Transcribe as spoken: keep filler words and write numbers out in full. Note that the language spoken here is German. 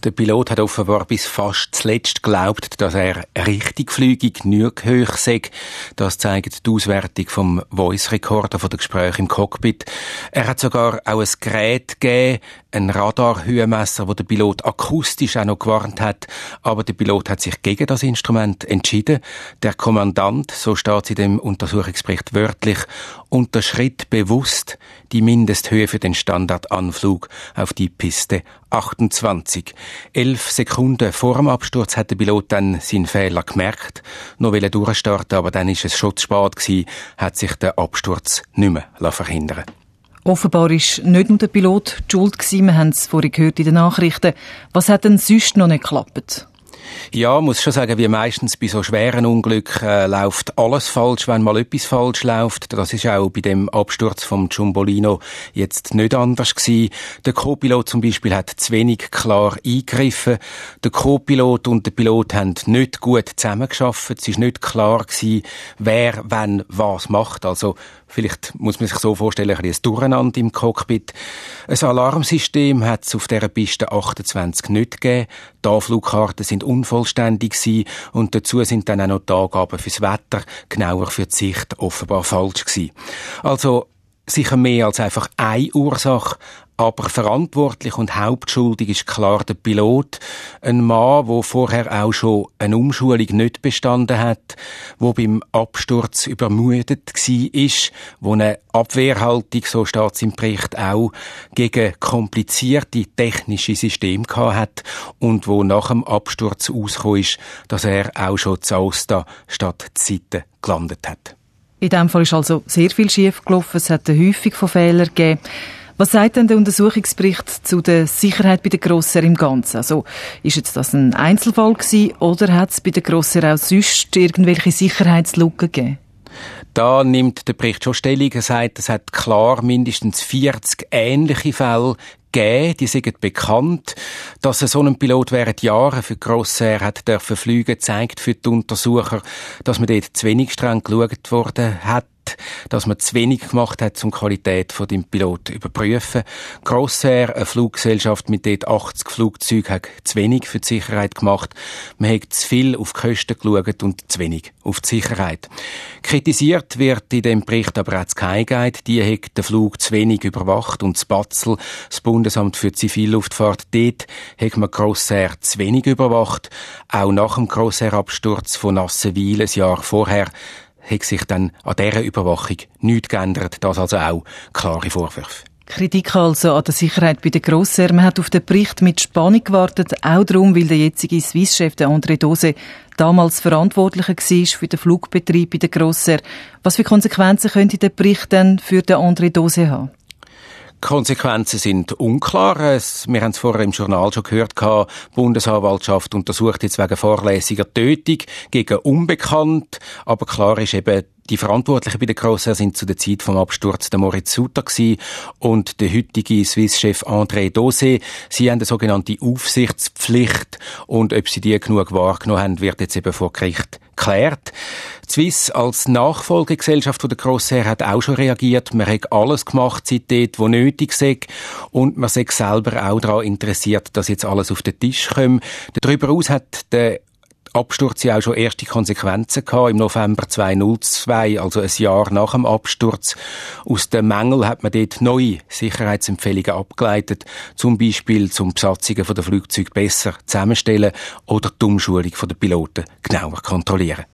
Der Pilot hat offenbar bis fast zuletzt geglaubt, dass er richtig fliege, genug hoch sei. Das zeigt die Auswertung vom Voice Recorder von den Gesprächen im Cockpit. Er hat sogar auch ein Gerät gegeben, ein Radarhöhenmesser, wo der Pilot akustisch auch noch gewarnt hat. Aber der Pilot hat sich gegen das Instrument entschieden. Der Kommandant, so steht es in dem Untersuchungsbericht wörtlich, unterschritt bewusst die Mindesthöhe für den Standardanflug auf die Piste achtundzwanzig. Elf Sekunden vor dem Absturz hat der Pilot dann seinen Fehler gemerkt, noch wollte durchstarten, aber dann ist es schon zu spät gewesen, hat sich der Absturz nicht mehr verhindern lassen. Offenbar war nicht nur der Pilot die Schuld gewesen, wir haben es vorhin gehört in den Nachrichten. Was hat denn sonst noch nicht geklappt? Ja, muss schon sagen, wie meistens bei so schweren Unglücken äh, läuft alles falsch, wenn mal etwas falsch läuft. Das ist auch bei dem Absturz vom Ciumbolino jetzt nicht anders gewesen. Der Co-Pilot zum Beispiel hat zu wenig klar eingegriffen. Der Co-Pilot und der Pilot haben nicht gut zusammengearbeitet. Es ist nicht klar gewesen, wer wann was macht. Also vielleicht muss man sich so vorstellen, ein bisschen Durcheinander im Cockpit. Ein Alarmsystem hat es auf dieser Piste achtundzwanzig nicht gegeben. Die Anflugkarten sind unvollständig gewesen und dazu sind dann auch noch die Angaben fürs Wetter, genauer für die Sicht, offenbar falsch gewesen. Also sicher mehr als einfach eine Ursache, aber verantwortlich und hauptschuldig ist klar der Pilot. Ein Mann, der vorher auch schon eine Umschulung nicht bestanden hat, der beim Absturz übermüdet war, wo eine Abwehrhaltung, so steht es im Bericht, auch gegen komplizierte technische Systeme hat und wo nach dem Absturz ausgekommen ist, dass er auch schon zu Aosta statt Seite gelandet hat. In diesem Fall ist also sehr viel schief gelaufen. Es hat eine Häufung von Fehlern gegeben. Was sagt denn der Untersuchungsbericht zu der Sicherheit bei den Crossair im Ganzen? Also, ist jetzt das ein Einzelfall gewesen, oder hat es bei den Crossair auch sonst irgendwelche Sicherheitslücken gegeben? Da nimmt der Bericht schon Stellung. Er sagt, es hat klar mindestens vierzig ähnliche Fälle gegeben, die sind bekannt. Dass so ein Pilot während Jahren für Crossair hat dürfen fliegen, zeigt für die Untersucher, dass man dort zu wenig streng geschaut worden hat, dass man zu wenig gemacht hat, um die Qualität von dem Pilot zu überprüfen. Crossair, eine Fluggesellschaft mit dort achtzig Flugzeugen, hat zu wenig für die Sicherheit gemacht. Man hat zu viel auf die Kosten geschaut und zu wenig auf die Sicherheit. Kritisiert wird in dem Bericht aber auch die Sky Guide. Die hat den Flug zu wenig überwacht und das B A Z L, das Bundesamt für Zivilluftfahrt, dort hat man Crossair zu wenig überwacht. Auch nach dem Crossair-Absturz von Nassenwil ein Jahr vorher hat sich dann an dieser Überwachung nichts geändert. Das also auch klare Vorwürfe. Kritik also an der Sicherheit bei den Crossair. Man hat auf den Bericht mit Spannung gewartet, auch darum, weil der jetzige Swiss-Chef, der André Dose, damals Verantwortlicher war für den Flugbetrieb bei den Crossair. Was für Konsequenzen könnte der Bericht denn für den André Dose haben? Die Konsequenzen sind unklar. Wir haben es vorher im Journal schon gehört. Die Bundesanwaltschaft untersucht jetzt wegen fahrlässiger Tötung gegen Unbekannt. Aber klar ist eben, die Verantwortlichen bei den Crossair sind zu der Zeit vom Absturz der Moritz Suter gewesen und der heutige Swiss-Chef André Dose. Sie haben eine sogenannte Aufsichtspflicht und ob sie die genug wahrgenommen haben, wird jetzt eben vor Gericht geklärt. Die Swiss als Nachfolgegesellschaft der Crossair hat auch schon reagiert. Man hat alles gemacht seitdem, wo nötig sei. Und man sei selber auch daran interessiert, dass jetzt alles auf den Tisch kommt. Darüber hinaus hat der Absturz ja auch schon erste Konsequenzen gehabt. Im November zweitausendzwei, also ein Jahr nach dem Absturz. Aus den Mängeln hat man dort neue Sicherheitsempfehlungen abgeleitet. Zum Beispiel zum Besatzungen der Flugzeuge besser zusammenstellen oder die Umschulung der Piloten genauer kontrollieren.